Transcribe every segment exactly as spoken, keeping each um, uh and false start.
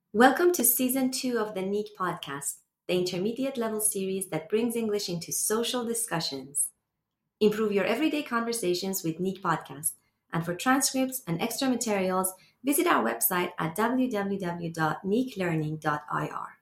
Welcome to season two of the Neat Podcast, the intermediate level series that brings English into social discussions. Improve your everyday conversations with Neat Podcast. And for transcripts and extra materials, visit our website at w w w dot neek learning dot i r.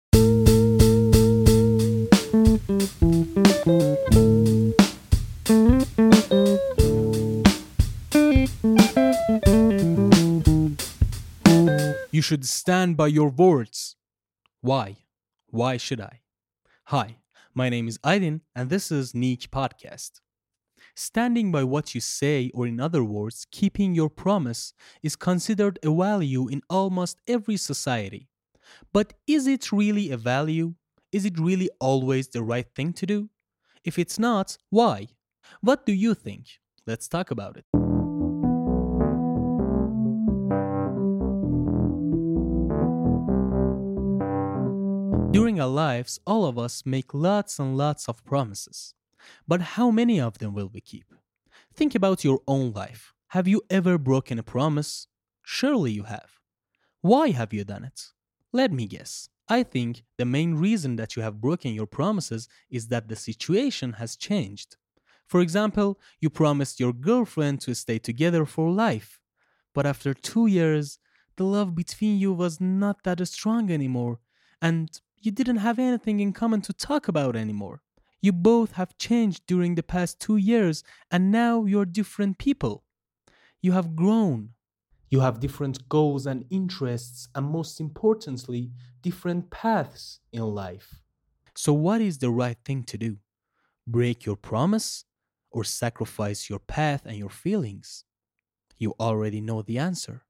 You should stand by your words. Why? Why should I? Hi, my name is Aydin, and this is Neek Podcast. Standing by what you say, or in other words, keeping your promise, is considered a value in almost every society. But is it really a value? Is it really always the right thing to do? If it's not, why? What do you think? Let's talk about it. During our lives, all of us make lots and lots of promises. But how many of them will we keep? Think about your own life. Have you ever broken a promise? Surely you have. Why have you done it? Let me guess. I think the main reason that you have broken your promises is that the situation has changed. For example, you promised your girlfriend to stay together for life. But after two years, the love between you was not that strong anymore, and you didn't have anything in common to talk about anymore. You both have changed during the past two years, and now you're different people. You have grown. You have different goals and interests, and most importantly, different paths in life. So, what is the right thing to do? Break your promise or sacrifice your path and your feelings? You already know the answer.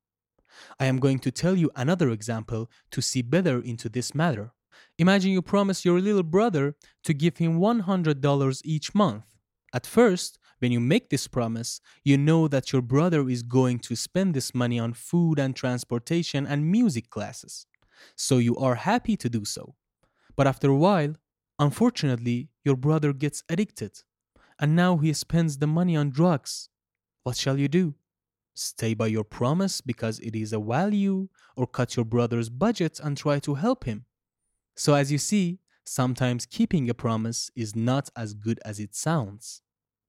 I am going to tell you another example to see better into this matter. Imagine you promise your little brother to give him one hundred dollars each month. At first, when you make this promise, you know that your brother is going to spend this money on food and transportation and music classes. So you are happy to do so. But after a while, unfortunately, your brother gets addicted. And now he spends the money on drugs. What shall you do? Stay by your promise because it is a value, or cut your brother's budget and try to help him? So, as you see, sometimes keeping a promise is not as good as it sounds.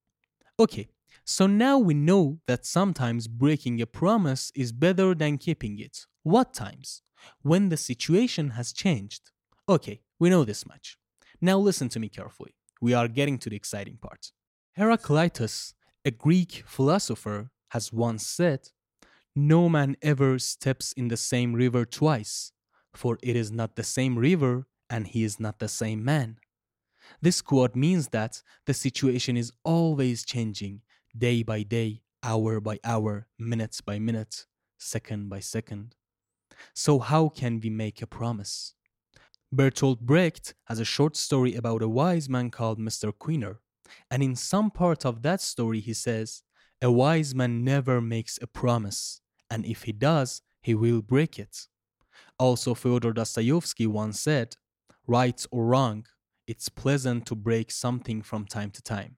Okay, so now we know that sometimes breaking a promise is better than keeping it. What times? When the situation has changed. Okay, we know this much. Now listen to me carefully. We are getting to the exciting part. Heraclitus, a Greek philosopher, has once said, "No man ever steps in the same river twice, for it is not the same river and he is not the same man." This quote means that the situation is always changing, day by day, hour by hour, minute by minute, second by second. So how can we make a promise? Bertolt Brecht has a short story about a wise man called Mister Queener, and in some part of that story he says, "A wise man never makes a promise, and if he does, he will break it." Also, Fyodor Dostoevsky once said, "Right or wrong, it's pleasant to break something from time to time."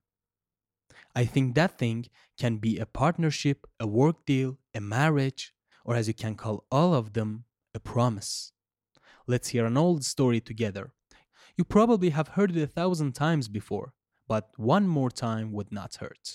I think that thing can be a partnership, a work deal, a marriage, or as you can call all of them, a promise. Let's hear an old story together. You probably have heard it a thousand times before, but one more time would not hurt.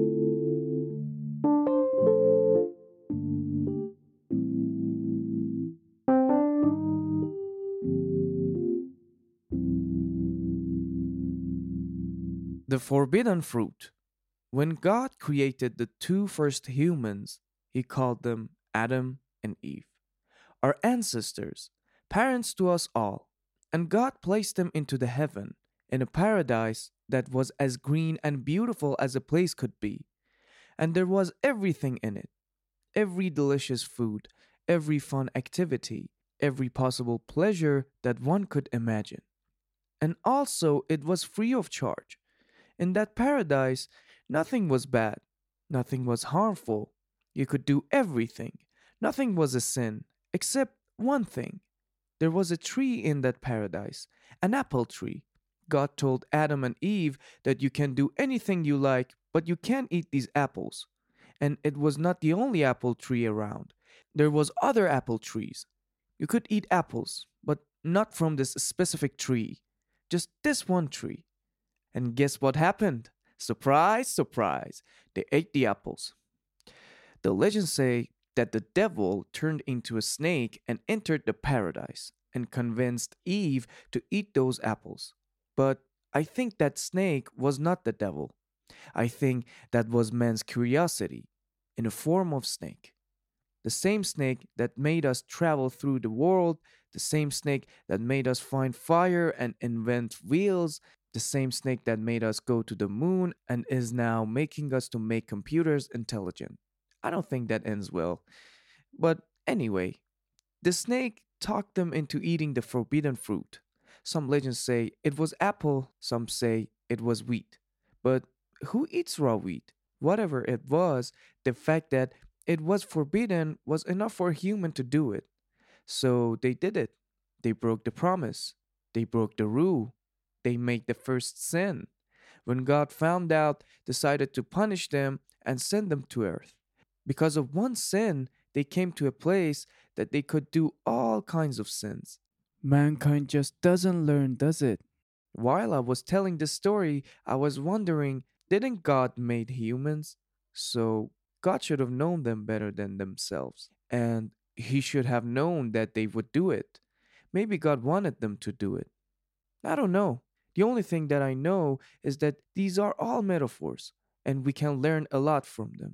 The forbidden fruit. When God created the two first humans, he called them Adam and Eve, our ancestors, parents to us all, and God placed them into the heaven, in a paradise that was as green and beautiful as a place could be. And there was everything in it, every delicious food, every fun activity, every possible pleasure that one could imagine. And also, it was free of charge. In that paradise, nothing was bad, nothing was harmful. You could do everything. Nothing was a sin, except one thing. There was a tree in that paradise, an apple tree. God told Adam and Eve that you can do anything you like, but you can't eat these apples. And it was not the only apple tree around. There was other apple trees. You could eat apples, but not from this specific tree, just this one tree. And guess what happened? Surprise, surprise, they ate the apples. The legends say that the devil turned into a snake and entered the paradise and convinced Eve to eat those apples. But I think that snake was not the devil. I think that was man's curiosity in the form of snake. The same snake that made us travel through the world, the same snake that made us find fire and invent wheels, the same snake that made us go to the moon and is now making us to make computers intelligent. I don't think that ends well. But anyway, the snake talked them into eating the forbidden fruit. Some legends say it was apple, some say it was wheat. But who eats raw wheat? Whatever it was, the fact that it was forbidden was enough for a human to do it. So they did it. They broke the promise. They broke the rule. They made the first sin. When God found out, decided to punish them and send them to earth. Because of one sin, they came to a place that they could do all kinds of sins. Mankind just doesn't learn, does it? While I was telling this story, I was wondering, didn't God made humans? So God should have known them better than themselves. And he should have known that they would do it. Maybe God wanted them to do it. I don't know. The only thing that I know is that these are all metaphors, and we can learn a lot from them.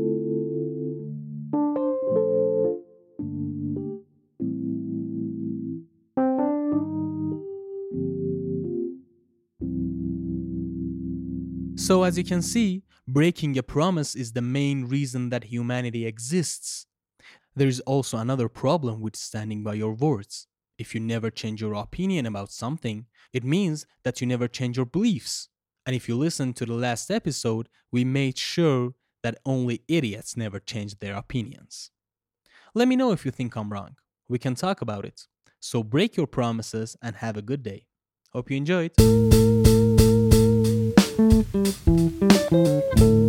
So, as you can see, breaking a promise is the main reason that humanity exists. There is also another problem with standing by your words. If you never change your opinion about something, it means that you never change your beliefs. And if you listen to the last episode, we made sure that only idiots never change their opinions. Let me know if you think I'm wrong. We can talk about it. So break your promises and have a good day. Hope you enjoyed.